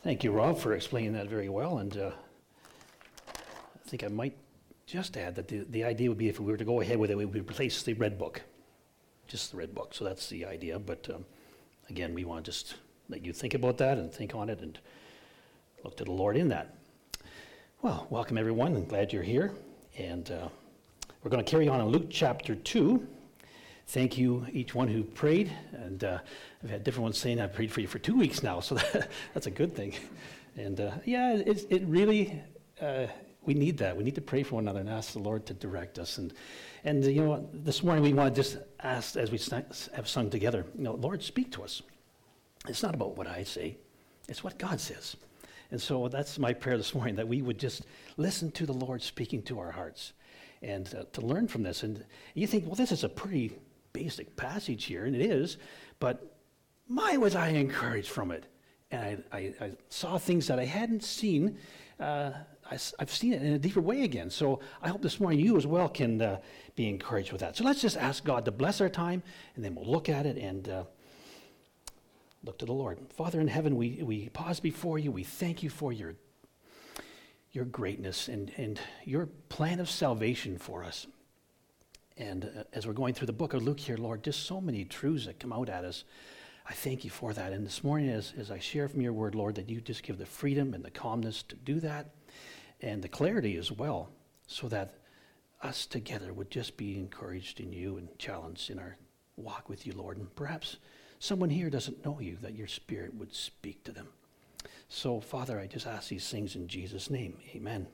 Thank you, Rob, for explaining that very well. And I think I might just add that the idea would be if we were to go ahead with it, we would replace the red book, just the red book. So that's the idea. But again, we want to just let you think about that and think on it and look to the Lord in that. Well, welcome everyone. I'm glad you're here. And we're going to carry on in Luke chapter 2. Thank you, each one who prayed. And I've had different ones saying I've prayed for you for 2 weeks now, so that's a good thing. And it really, we need that. We need to pray for one another and ask the Lord to direct us. And you know, this morning we want to just ask, as we have sung together, you know, Lord, speak to us. It's not about what I say. It's what God says. And so that's my prayer this morning, that we would just listen to the Lord speaking to our hearts and to learn from this. And you think, well, this is a pretty basic passage here, and it is, but my, was I encouraged from it. And I saw things that I hadn't seen. I've seen it in a deeper way again. So I hope this morning you as well can be encouraged with that. So let's just ask God to bless our time, and then we'll look at it and look to the Lord. Father in heaven, we pause before you. We thank you for your greatness and your plan of salvation for us. And as we're going through the book of Luke here, Lord, just so many truths that come out at us. I thank you for that. And this morning, as I share from your word, Lord, that you just give the freedom and the calmness to do that, and the clarity as well, so that us together would just be encouraged in you and challenged in our walk with you, Lord. And perhaps someone here doesn't know you, that your Spirit would speak to them. So, Father, I just ask these things in Jesus' name. Amen.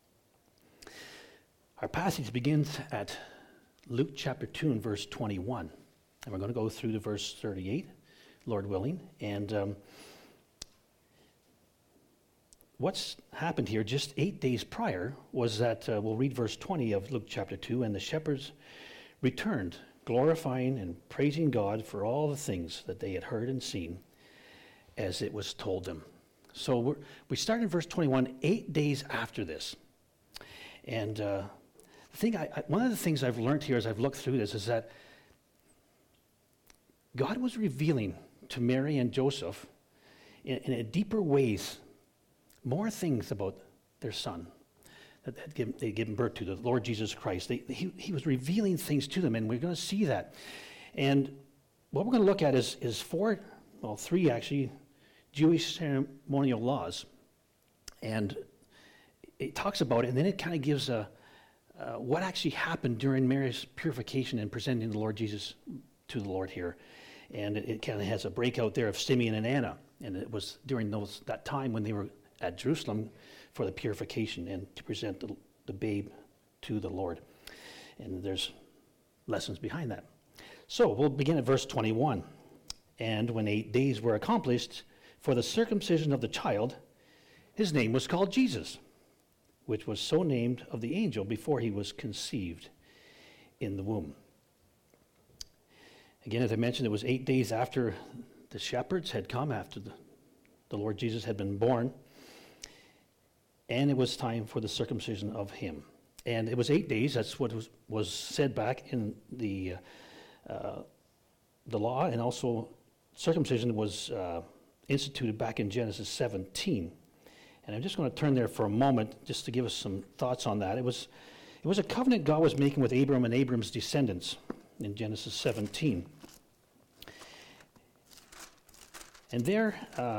Our passage begins at Luke chapter 2 and verse 21. And we're going to go through to verse 38, Lord willing. And what's happened here just 8 days prior was that, we'll read verse 20 of Luke chapter 2, and the shepherds returned, glorifying and praising God for all the things that they had heard and seen as it was told them. So we start in verse 21, 8 days after this. And one of the things I've learned here as I've looked through this is that God was revealing to Mary and Joseph in a deeper ways more things about their son that they'd given birth to, the Lord Jesus Christ. He was revealing things to them, and we're going to see that. And what we're going to look at is three actually, Jewish ceremonial laws. And it talks about it, and then it kind of gives what actually happened during Mary's purification and presenting the Lord Jesus to the Lord here. And it kind of has a breakout there of Simeon and Anna. And it was during that time when they were at Jerusalem for the purification and to present the babe to the Lord. And there's lessons behind that. So we'll begin at verse 21. And when 8 days were accomplished for the circumcision of the child, his name was called Jesus, which was so named of the angel before he was conceived in the womb. Again, as I mentioned, it was 8 days after the shepherds had come, after the Lord Jesus had been born, and it was time for the circumcision of him. And it was 8 days. That's what was said back in the law, and also circumcision was instituted back in Genesis 17. And I'm just going to turn there for a moment just to give us some thoughts on that. It was a covenant God was making with Abram and Abram's descendants in Genesis 17. And there,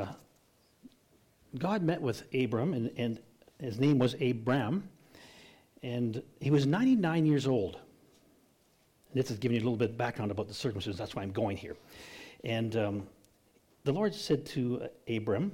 God met with Abram, and his name was Abram, and he was 99 years old. And this is giving you a little bit of background about the circumcision. That's why I'm going here. And the Lord said to Abram,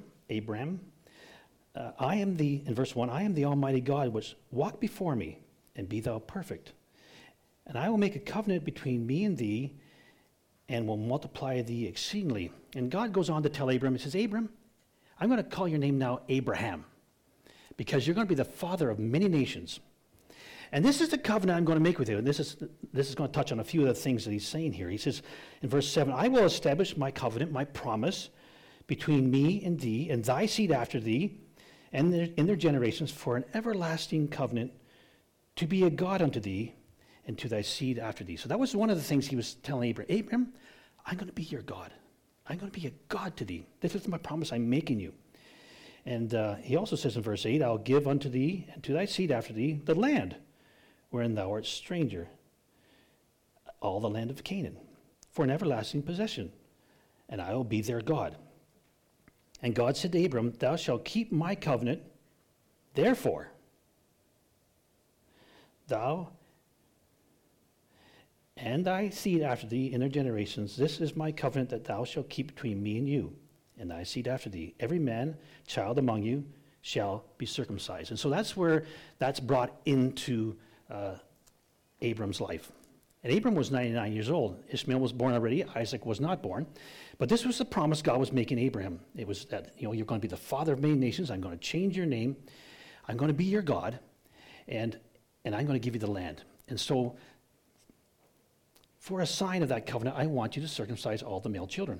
in verse 1, I am the Almighty God, which walk before me, and be thou perfect. And I will make a covenant between me and thee, and will multiply thee exceedingly. And God goes on to tell Abram, he says, Abram, I'm going to call your name now Abraham, because you're going to be the father of many nations. And this is the covenant I'm going to make with you. And this is going to touch on a few of the things that he's saying here. He says in verse 7, I will establish my covenant, my promise, between me and thee, and thy seed after thee, and in their generations, for an everlasting covenant, to be a God unto thee, and to thy seed after thee. So that was one of the things he was telling Abraham. Abraham, I'm going to be your God. I'm going to be a God to thee. This is my promise I'm making you. And he also says in verse 8, I'll give unto thee and to thy seed after thee the land wherein thou art stranger, all the land of Canaan, for an everlasting possession, and I will be their God. And God said to Abram, thou shalt keep my covenant, therefore thou and thy seed after thee in their generations, this is my covenant that thou shalt keep between me and you, and thy seed after thee. Every man, child among you, shall be circumcised. And so that's where that's brought into Abram's life. And Abram was 99 years old. Ishmael was born already. Isaac was not born. But this was the promise God was making Abraham. It was that, you're going to be the father of many nations. I'm going to change your name. I'm going to be your God. And I'm going to give you the land. And so, for a sign of that covenant, I want you to circumcise all the male children.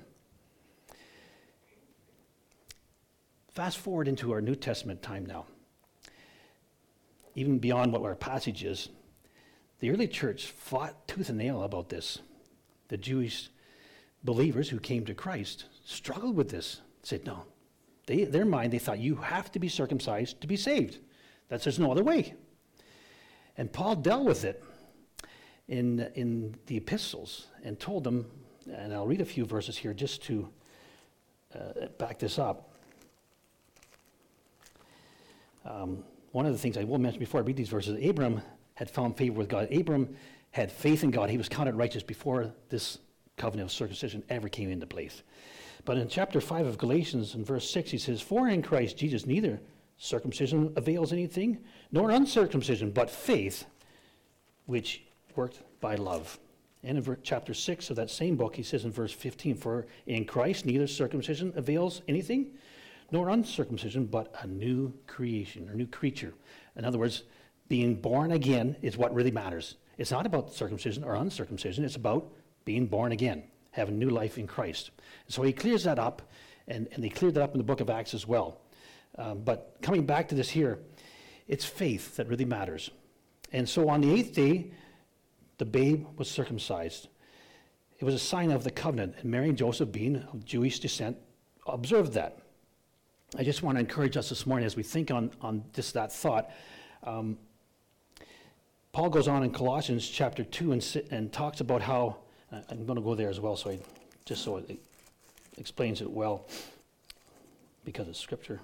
Fast forward into our New Testament time now. Even beyond what our passage is, the early church fought tooth and nail about this. The Jewish believers who came to Christ struggled with this. Said, no. Their mind, they thought, you have to be circumcised to be saved. There's no other way. And Paul dealt with it in the epistles and told them, and I'll read a few verses here just to back this up. One of the things I will mention before I read these verses, Abram had found favor with God. Abram had faith in God. He was counted righteous before this covenant of circumcision ever came into place. But in chapter 5 of Galatians, in verse 6, he says, for in Christ Jesus neither circumcision avails anything, nor uncircumcision, but faith, which worked by love. And in chapter 6 of that same book, he says in verse 15, for in Christ neither circumcision avails anything, nor uncircumcision, but a new creation, or new creature. In other words, being born again is what really matters. It's not about circumcision or uncircumcision. It's about being born again, having new life in Christ. And so he clears that up, and they cleared that up in the book of Acts as well. But coming back to this here, it's faith that really matters. And so on the 8th day, the babe was circumcised. It was a sign of the covenant, and Mary and Joseph, being of Jewish descent, observed that. I just want to encourage us this morning as we think on just that thought. Paul goes on in Colossians chapter 2 and talks about how, I'm going to go there as well, so it explains it well, because it's scripture.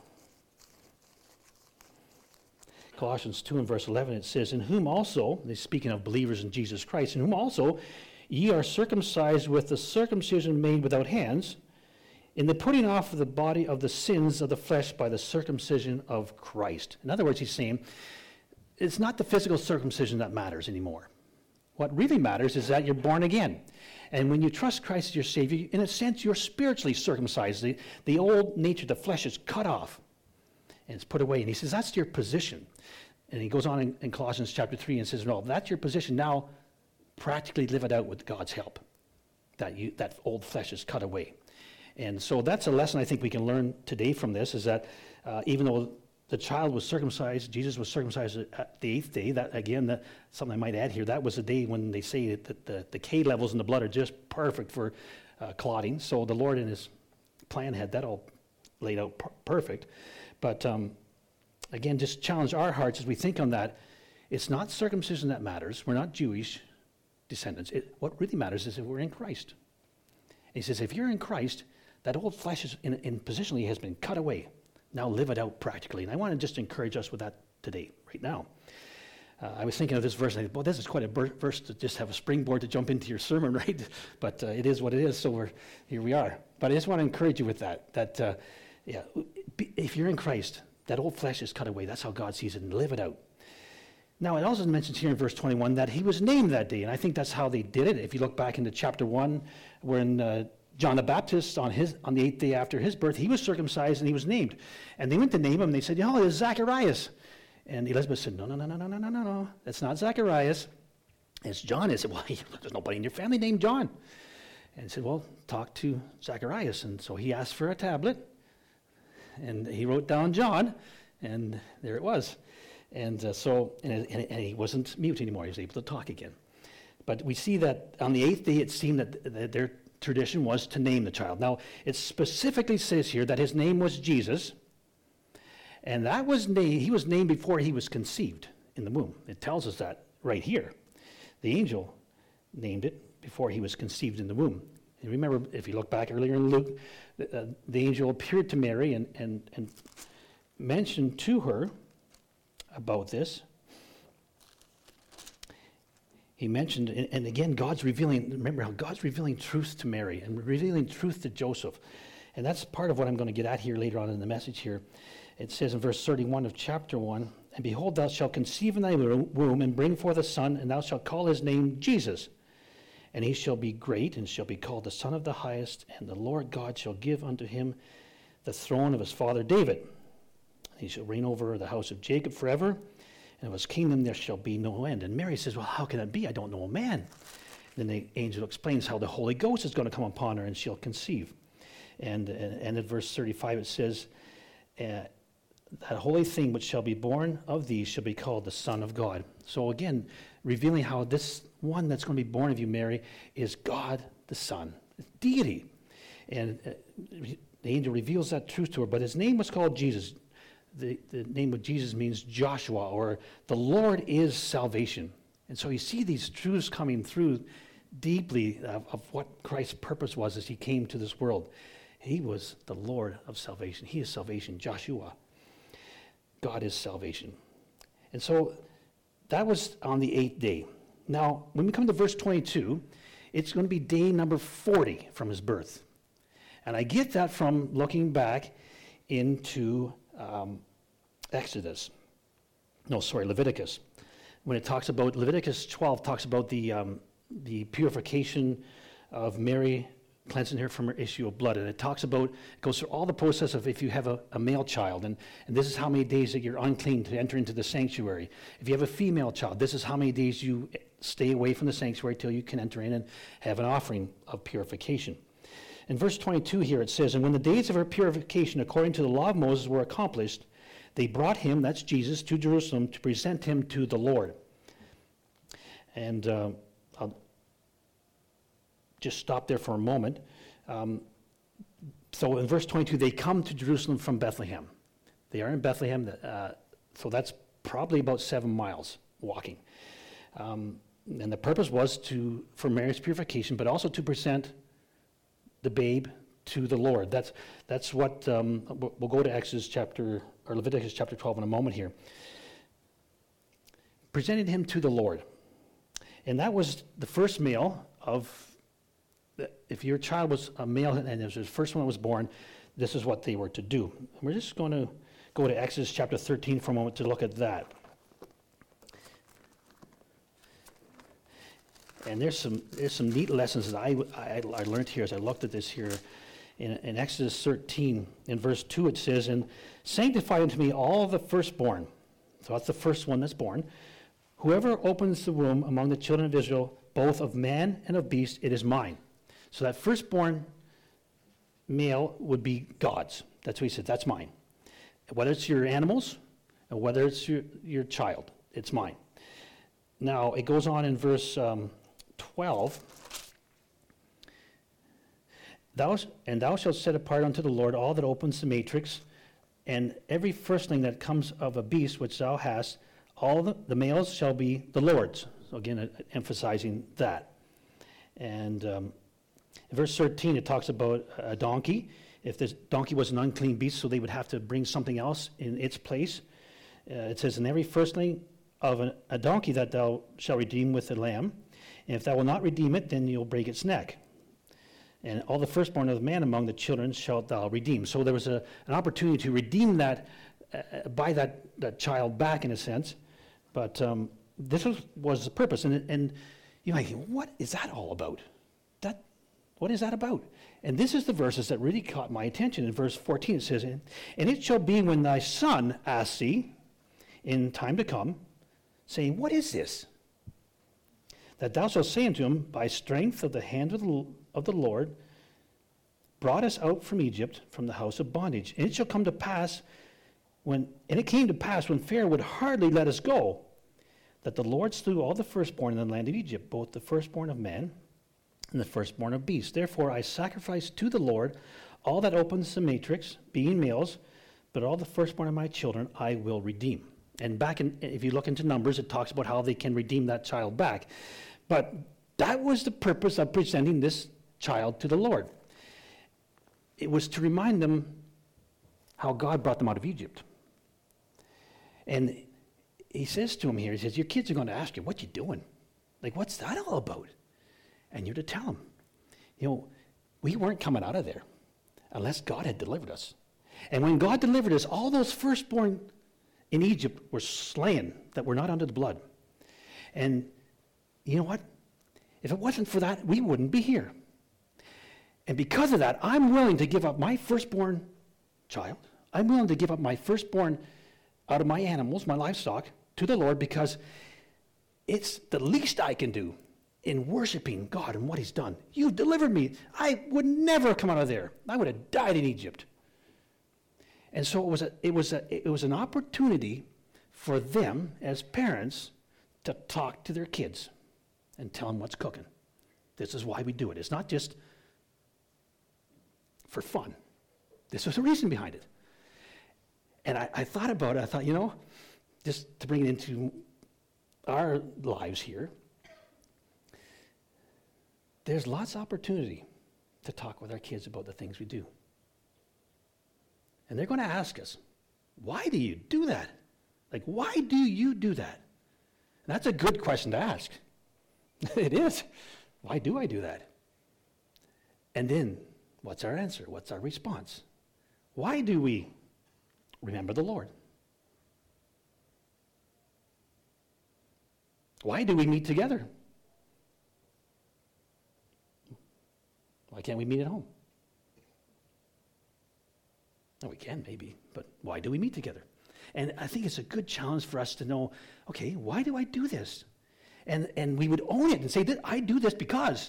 Colossians 2 and verse 11, it says, in whom also, speaking of believers in Jesus Christ, in whom also ye are circumcised with the circumcision made without hands, in the putting off of the body of the sins of the flesh by the circumcision of Christ. In other words, he's saying, it's not the physical circumcision that matters anymore. What really matters is that you're born again. And when you trust Christ as your Savior, in a sense, you're spiritually circumcised. The old nature, the flesh, is cut off and it's put away. And he says, that's your position. And he goes on in Colossians chapter 3 and says, no, that's your position. Now, practically live it out with God's help. That old flesh is cut away. And so that's a lesson I think we can learn today from this, is that even though the child was circumcised, Jesus was circumcised at the 8th day, that again, something I might add here, that was the day when they say that the K levels in the blood are just perfect for clotting. So the Lord in his plan had that all laid out perfect. But again, just challenge our hearts as we think on that. It's not circumcision that matters. We're not Jewish descendants. What really matters is if we're in Christ. And he says, if you're in Christ, that old flesh is in positionally has been cut away. Now live it out practically. And I want to just encourage us with that today, right now. I was thinking of this verse, and I thought, well, this is quite a verse to just have a springboard to jump into your sermon, right? But it is what it is, so here we are. But I just want to encourage you with that if you're in Christ, that old flesh is cut away. That's how God sees it, and live it out. Now, it also mentions here in verse 21 that he was named that day, and I think that's how they did it. If you look back into chapter 1, when John the Baptist, on the 8th day after his birth, he was circumcised and he was named. And they went to name him, and they said, it's Zacharias. And Elizabeth said, no, that's not Zacharias. It's John. I said, well, there's nobody in your family named John. And he said, well, talk to Zacharias. And so he asked for a tablet, and he wrote down John, and there it was. And and he wasn't mute anymore. He was able to talk again. But we see that on the 8th day, it seemed that their tradition was to name the child. Now, it specifically says here that his name was Jesus, And that was he was named before he was conceived in the womb. It tells us that right here. The angel named it before he was conceived in the womb. And remember, if you look back earlier in Luke, the angel appeared to Mary and mentioned to her about this. He mentioned, and again, remember how God's revealing truth to Mary and revealing truth to Joseph. And that's part of what I'm going to get at here later on in the message here. It says in verse 31 of chapter 1, "And behold, thou shalt conceive in thy womb and bring forth a son, and thou shalt call his name Jesus. And he shall be great, and shall be called the Son of the Highest, and the Lord God shall give unto him the throne of his father David. And he shall reign over the house of Jacob forever, and of his kingdom there shall be no end." And Mary says, "Well, how can it be? I don't know a man." And then the angel explains how the Holy Ghost is going to come upon her, and she'll conceive. And in verse 35 it says, "That holy thing which shall be born of thee shall be called the Son of God." So again, revealing how this one that's going to be born of you, Mary, is God the Son, deity. And the angel reveals that truth to her, but his name was called Jesus. The name of Jesus means Joshua, or the Lord is salvation. And so you see these truths coming through deeply of what Christ's purpose was as he came to this world. He was the Lord of salvation. He is salvation, Joshua. God is salvation. And so that was on the 8th day. Now, when we come to verse 22, it's going to be day number 40 from his birth. And I get that from looking back into Leviticus. When it talks about, Leviticus 12 talks about the purification of Mary, cleansing her from her issue of blood. And it goes through all the process of if you have a male child, and this is how many days that you're unclean to enter into the sanctuary. If you have a female child, this is how many days you stay away from the sanctuary till you can enter in and have an offering of purification. In verse 22 here it says, "And when the days of her purification according to the law of Moses were accomplished, they brought him," that's Jesus, "to Jerusalem to present him to the Lord." And I'll just stop there for a moment. So in verse 22, they come to Jerusalem from Bethlehem. They are in Bethlehem, so that's probably about 7 miles walking. And the purpose was for Mary's purification, but also to present the babe to the Lord. That's what we'll go to Leviticus chapter 12 in a moment here. Presented him to the Lord, and that was the first male of. If your child was a male and it was the first one that was born, this is what they were to do. We're just going to go to Exodus chapter 13 for a moment to look at that. And there's some neat lessons that I learned here as I looked at this here. In Exodus 13, in verse 2, it says, "And sanctify unto me all the firstborn." So that's the first one that's born. "Whoever opens the womb among the children of Israel, both of man and of beast, it is mine." So that firstborn male would be God's. That's what he said, that's mine. Whether it's your animals, or whether it's your child, it's mine. Now, it goes on in verse 12. Thou shalt set apart unto the Lord all that opens the matrix, and every firstling that comes of a beast which thou hast, all the males shall be the Lord's. So again, emphasizing that. And in verse 13, it talks about a donkey. If this donkey was an unclean beast, so they would have to bring something else in its place. It says, "And every firstling of a donkey that thou shalt redeem with a lamb, and if thou will not redeem it, then you'll break its neck. And all the firstborn of man among the children shalt thou redeem." So there was an opportunity to redeem that, buy that child back in a sense. But this was the purpose. And you might think, what is that all about? What is that about? And this is the verses that really caught my attention. In verse 14 it says, "And it shall be when thy son asks thee in time to come, saying, What is this? That thou shalt say unto him, By strength of the hand of the Lord brought us out from Egypt, from the house of bondage. And it shall come to pass, and it came to pass when Pharaoh would hardly let us go, that the Lord slew all the firstborn in the land of Egypt, both the firstborn of man and the firstborn of beasts. Therefore I sacrifice to the Lord all that opens the matrix, being males, but all the firstborn of my children I will redeem. And if you look into Numbers, it talks about how they can redeem that child back. But that was the purpose of presenting this child to the Lord. It was to remind them how God brought them out of Egypt. And he says to him here, he says, your kids are going to ask you, what you doing? Like, what's that all about? And you're to tell them, we weren't coming out of there unless God had delivered us. And when God delivered us, all those firstborn in Egypt were slain that were not under the blood. And you know what? If it wasn't for that, we wouldn't be here. And because of that, I'm willing to give up my firstborn child. I'm willing to give up my firstborn out of my animals, my livestock, to the Lord, because it's the least I can do in worshiping God and what he's done. You delivered me. I would never have come out of there. I would have died in Egypt. And so it was an opportunity for them as parents to talk to their kids and tell them what's cooking. This is why we do it. It's not just for fun. This was a reason behind it. And I thought about it. I thought, just to bring it into our lives here, there's lots of opportunity to talk with our kids about the things we do. And they're going to ask us, why do you do that? Like, why do you do that? And that's a good question to ask. It is. Why do I do that? And then, what's our answer? What's our response? Why do we remember the Lord? Why do we meet together? Why can't we meet at home? No, we can maybe, but why do we meet together? And I think it's a good challenge for us to know, okay, why do I do this? And we would own it and say, I do this because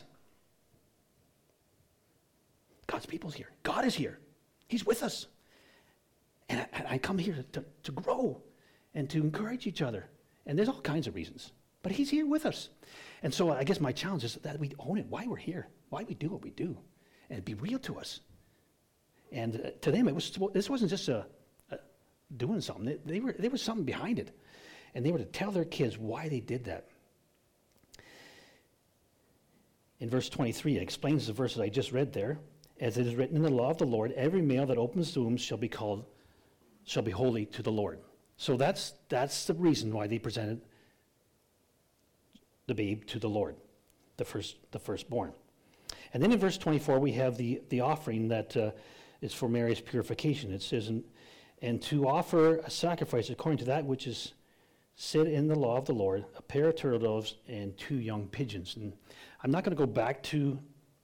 God's people's here. God is here. He's with us. And I come here to grow and to encourage each other. And there's all kinds of reasons. But he's here with us. And so I guess my challenge is that we own it, why we're here, why we do what we do, and be real to us. And to them, this wasn't just doing something. There was something behind it. And they were to tell their kids why they did that. In verse 23, it explains the verses I just read there. As it is written in the law of the Lord, every male that opens the womb shall be holy to the Lord. So that's the reason why they presented the babe to the Lord, the firstborn. And then in verse 24, we have the offering that is for Mary's purification. It says, and to offer a sacrifice according to that which is said in the law of the Lord, a pair of turtle doves and 2 young pigeons. And I'm not going to go back to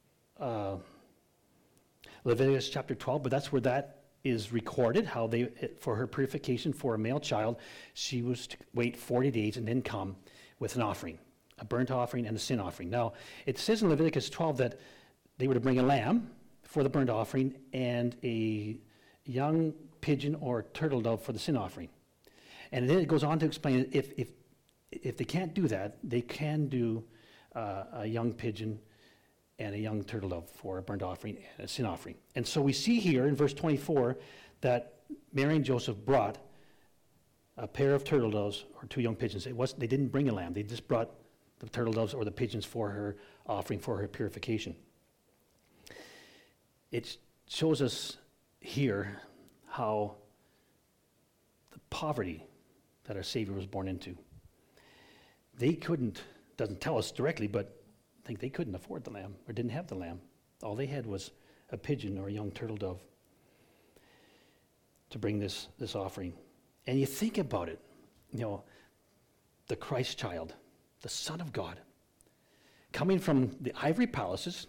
Leviticus chapter 12, but that's where that is recorded, how for her purification for a male child, she was to wait 40 days and then come with an offering, a burnt offering and a sin offering. Now, it says in Leviticus 12 that they were to bring a lamb for the burnt offering and a young pigeon or turtle dove for the sin offering. And then it goes on to explain if they can't do that, they can do a young pigeon and a young turtle dove for a burnt offering and a sin offering. And so we see here in verse 24 that Mary and Joseph brought a pair of turtle doves or 2 young pigeons. They didn't bring a lamb. They just brought the turtle doves or the pigeons for her offering for her purification. It shows us here how the poverty that our Savior was born into. They couldn't, doesn't tell us directly, but I think they couldn't afford the lamb or didn't have the lamb. All they had was a pigeon or a young turtle dove to bring this offering. And you think about it, the Christ child, the Son of God, coming from the ivory palaces,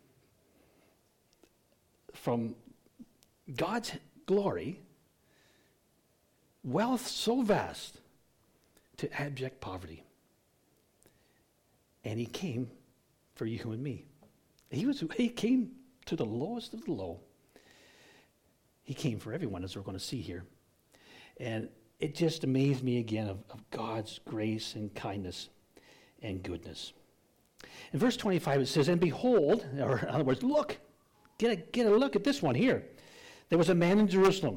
from God's glory, wealth so vast, to abject poverty. And he came for you and me. He came to the lowest of the low. He came for everyone, as we're going to see here. And it just amazed me again of God's grace and kindness and goodness. In verse 25 it says, and behold, or in other words, look, get a look at this one here. There was a man in Jerusalem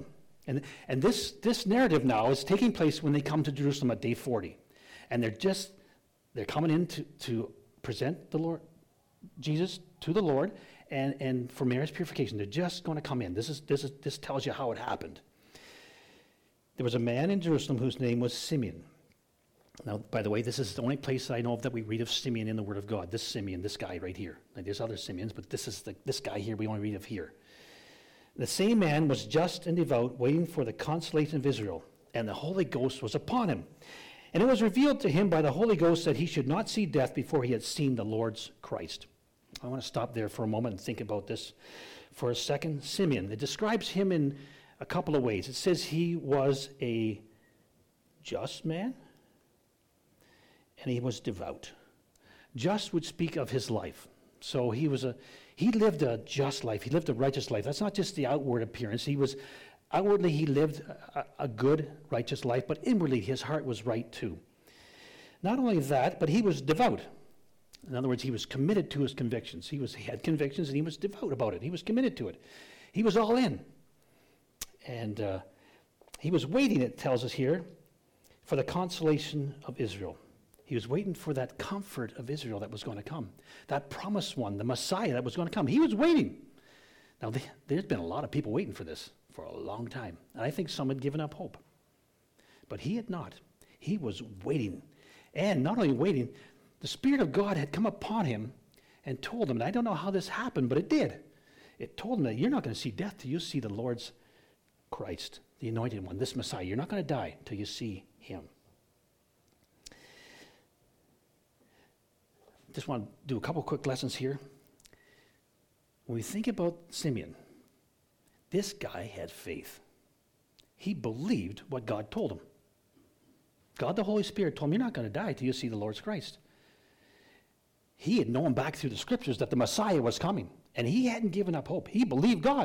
And this narrative now is taking place when they come to Jerusalem at day 40. And they're coming in to present the Lord, Jesus to the Lord, and for Mary's purification. They're just going to come in. This tells you how it happened. There was a man in Jerusalem whose name was Simeon. Now, by the way, this is the only place I know of that we read of Simeon in the Word of God. This Simeon, this guy right here. Now, there's other Simeons, but this guy here we only read of here. The same man was just and devout, waiting for the consolation of Israel, and the Holy Ghost was upon him. And it was revealed to him by the Holy Ghost that he should not see death before he had seen the Lord's Christ. I want to stop there for a moment and think about this for a second. Simeon, it describes him in a couple of ways. It says he was a just man, and he was devout. Just would speak of his life. So he lived a just life. He lived a righteous life. That's not just the outward appearance. Outwardly he lived a good, righteous life, but inwardly his heart was right too. Not only that, but he was devout. In other words, he was committed to his convictions. He had convictions and he was devout about it. He was committed to it. He was all in. And he was waiting, it tells us here, for the consolation of Israel. He was waiting for that comfort of Israel that was going to come. That promised one, the Messiah that was going to come. He was waiting. Now, there's been a lot of people waiting for this for a long time. And I think some had given up hope. But he had not. He was waiting. And not only waiting, the Spirit of God had come upon him and told him, and I don't know how this happened, but it did. It told him that you're not going to see death till you see the Lord's Christ, the anointed one, this Messiah. You're not going to die till you see him. Just want to do a couple quick lessons here. When we think about Simeon, this guy had faith. He believed what God told him. God the Holy Spirit told him, you're not going to die till you see the Lord's Christ. He had known back through the scriptures that the Messiah was coming, and he hadn't given up hope. He believed God.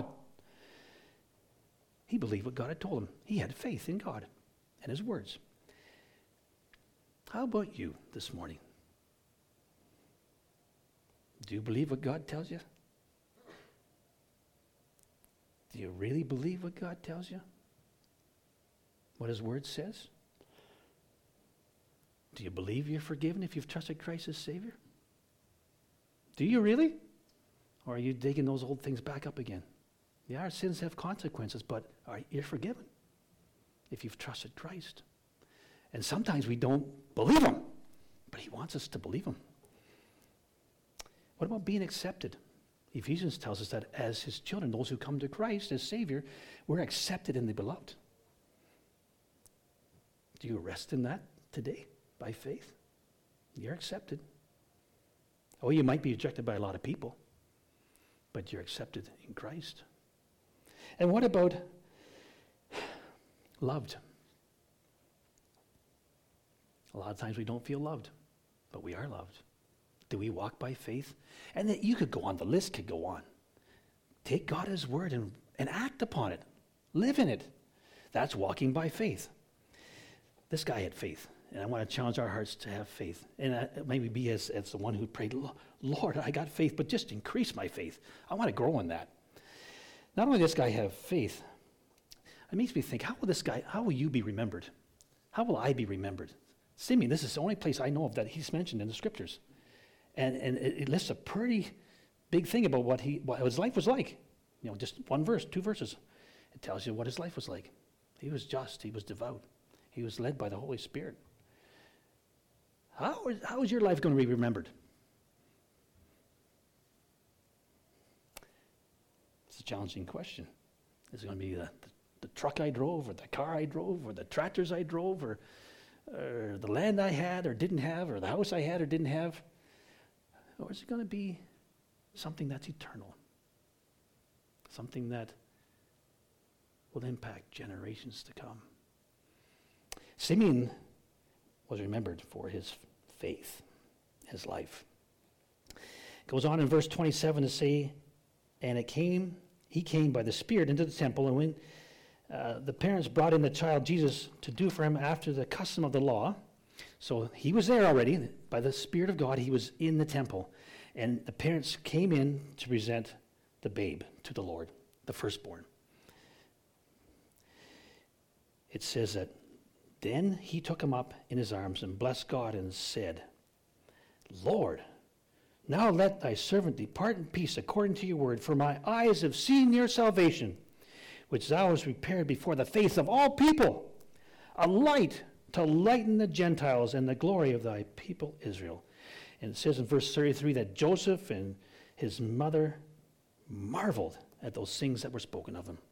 He believed what God had told him. He had faith in God and his words. How about you this morning? Do you believe what God tells you? Do you really believe what God tells you? What his word says? Do you believe you're forgiven if you've trusted Christ as Savior? Do you really? Or are you digging those old things back up again? Yeah, our sins have consequences, but you're forgiven if you've trusted Christ. And sometimes we don't believe him, but he wants us to believe him. What about being accepted? Ephesians tells us that as his children, those who come to Christ as Savior, we're accepted in the beloved. Do you rest in that today by faith? You're accepted. Oh, you might be rejected by a lot of people, but you're accepted in Christ. And what about loved? A lot of times we don't feel loved, but we are loved. Do we walk by faith? And that you could go on, the list could go on. Take God at his word and act upon it. Live in it. That's walking by faith. This guy had faith, and I want to challenge our hearts to have faith. And maybe be as the one who prayed, Lord, I got faith, but just increase my faith. I want to grow in that. Not only does this guy have faith, it makes me think, how will you be remembered? How will I be remembered? Simeon, this is the only place I know of that he's mentioned in the scriptures. And it lists a pretty big thing about what his life was like. You know, just one verse, 2 verses. It tells you what his life was like. He was just, he was devout. He was led by the Holy Spirit. How is your life going to be remembered? It's a challenging question. Is it going to be the truck I drove, or the car I drove, or the tractors I drove, or the land I had or didn't have, or the house I had or didn't have? Or is it going to be something that's eternal? Something that will impact generations to come? Simeon was remembered for his faith, his life. It goes on in verse 27 to say, and he came by the Spirit into the temple, and when the parents brought in the child Jesus to do for him after the custom of the law. So he was there already. By the Spirit of God, he was in the temple. And the parents came in to present the babe to the Lord, the firstborn. it says that then he took him up in his arms and blessed God and said, Lord, now let thy servant depart in peace according to your word, for my eyes have seen your salvation, which thou hast prepared before the face of all people, a light to lighten the Gentiles and the glory of thy people Israel. And it says in verse 33 that Joseph and his mother marveled at those things that were spoken of him.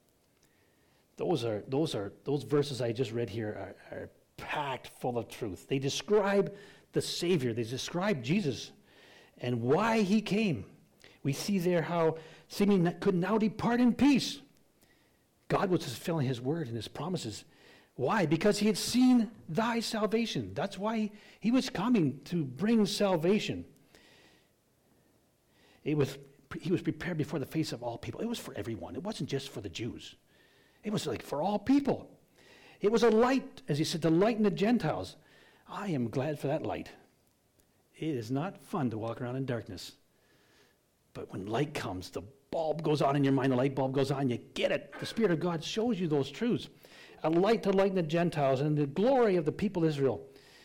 Those verses I just read here are packed full of truth. They describe the Savior. They describe Jesus and why he came. We see there how Simeon could now depart in peace. God was fulfilling his word and his promises. Why? Because he had seen thy salvation. That's why he was coming, to bring salvation. He was prepared before the face of all people. It was for everyone. It wasn't just for the Jews. It was like for all people. It was a light, as he said, to lighten the Gentiles. I am glad for that light. It is not fun to walk around in darkness. But when light comes, the bulb goes on in your mind, the light bulb goes on, you get it. The Spirit of God shows you those truths. A light to lighten the Gentiles and the glory of the people of Israel.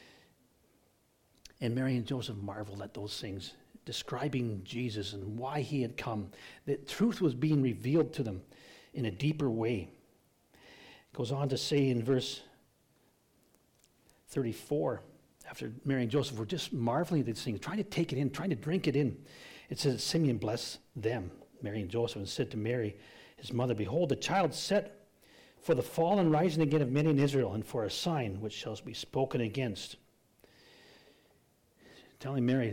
And Mary and Joseph marveled at those things, describing Jesus and why he had come. The truth was being revealed to them in a deeper way. It goes on to say in verse 34, after Mary and Joseph were just marveling at these things, trying to take it in, trying to drink it in, it says, Simeon blessed them, Mary and Joseph, and said to Mary, his mother, behold, the child set for the fall and rising again of many in Israel, and for a sign which shall be spoken against. Telling Mary,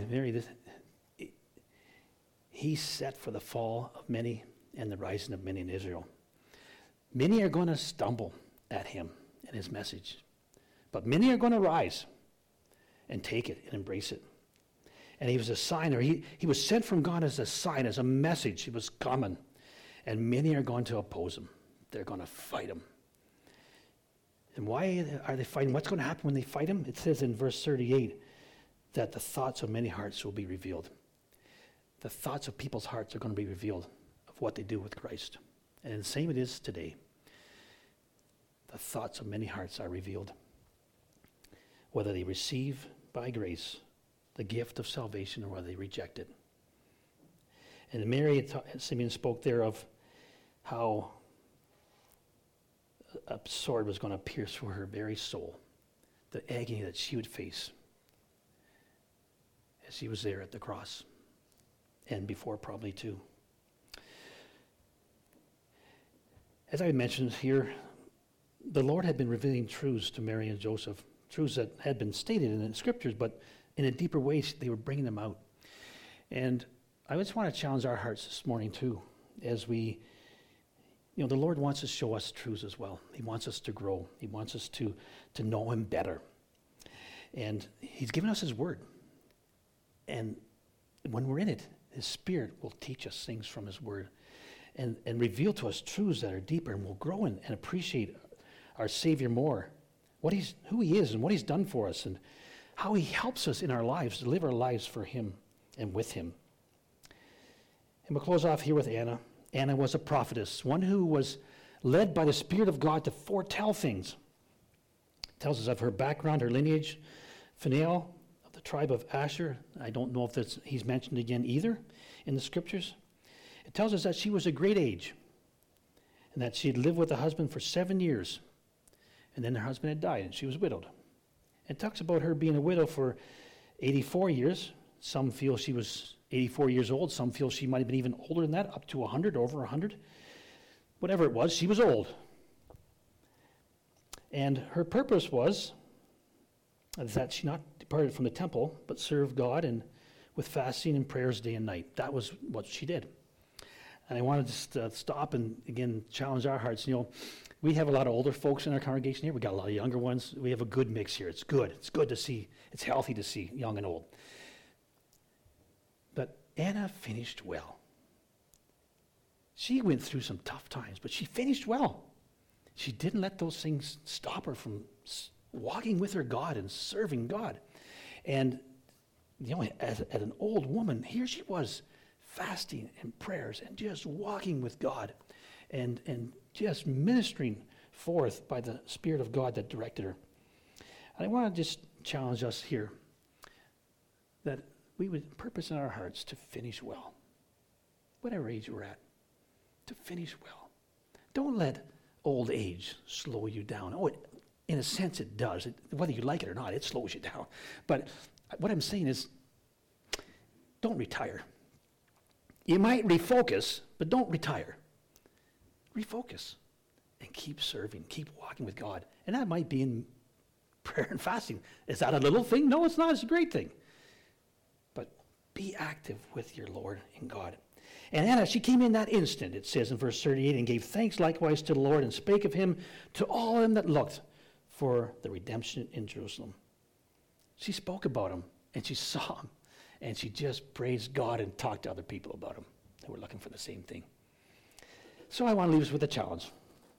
he's set for the fall of many and the rising of many in Israel. Many are going to stumble at him and his message, but many are going to rise and take it and embrace it. And he was a sign, or he was sent from God as a sign, as a message. He was coming, and many are going to oppose him. They're going to fight him. And why are they fighting? What's going to happen when they fight him? It says in verse 38 that the thoughts of many hearts will be revealed. The thoughts of people's hearts are going to be revealed of what they do with Christ. And the same it is today. The thoughts of many hearts are revealed. Whether they receive by grace the gift of salvation or whether they reject it. And Mary, Simeon spoke there of how a sword was going to pierce through her very soul, the agony that she would face as she was there at the cross, and before probably too. As I mentioned here, the Lord had been revealing truths to Mary and Joseph, truths that had been stated in the scriptures, but in a deeper way, they were bringing them out. And I just want to challenge our hearts this morning too, as we, the Lord wants to show us truths as well. He wants us to grow. He wants us to know him better. And he's given us his word. And when we're in it, his Spirit will teach us things from his word and reveal to us truths that are deeper, and we'll grow and appreciate our Savior more, who he is and what he's done for us, and how he helps us in our lives to live our lives for him and with him. And we'll close off here with Anna. Anna was a prophetess, one who was led by the Spirit of God to foretell things. It tells us of her background, her lineage. Phanuel of the tribe of Asher. I don't know if he's mentioned again either in the scriptures. It tells us that she was a great age and that she had lived with a husband for 7 years. And then her husband had died and she was widowed. It talks about her being a widow for 84 years. Some feel she was 84 years old. Some feel she might have been even older than that, up to 100, over 100. Whatever it was, she was old. And her purpose was that she not departed from the temple, but served God and with fasting and prayers day and night. That was what she did. And I wanted to stop and, again, challenge our hearts. We have a lot of older folks in our congregation here. We got a lot of younger ones. We have a good mix here. It's good. It's good to see. It's healthy to see young and old. But Anna finished well. She went through some tough times, but she finished well. She didn't let those things stop her from walking with her God and serving God. And, as an old woman, here she was fasting and prayers and just walking with God and just ministering forth by the Spirit of God that directed her. And I want to just challenge us here that we would purpose in our hearts to finish well, whatever age we're at, to finish well. Don't let old age slow you down. Oh, in a sense it does. Whether you like it or not, it slows you down. But what I'm saying is, don't retire. You might refocus, but don't retire. Refocus and keep serving, keep walking with God. And that might be in prayer and fasting. Is that a little thing? No, it's not. It's a great thing. But be active with your Lord and God. And Anna, she came in that instant, it says in verse 38, and gave thanks likewise to the Lord, and spake of him to all them that looked for the redemption in Jerusalem. She spoke about him, and she saw him, and she just praised God and talked to other people about him that were looking for the same thing. So I want to leave us with a challenge.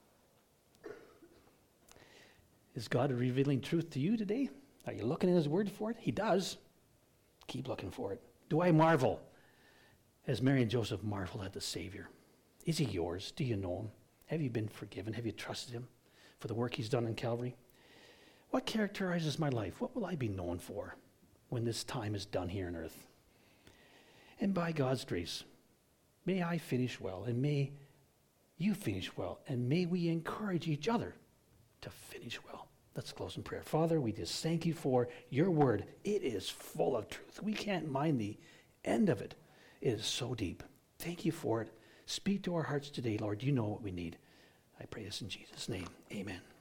Is God revealing truth to you today? Are you looking in his word for it? He does. Keep looking for it. Do I marvel as Mary and Joseph marveled at the Savior? Is he yours? Do you know him? Have you been forgiven? Have you trusted him for the work he's done in Calvary? What characterizes my life? What will I be known for when this time is done here on earth? And by God's grace, may I finish well, and may you finish well, and may we encourage each other to finish well. Let's close in prayer. Father, we just thank you for your word. It is full of truth. We can't mind the end of it. It is so deep. Thank you for it. Speak to our hearts today, Lord. You know what we need. I pray this in Jesus' name. Amen.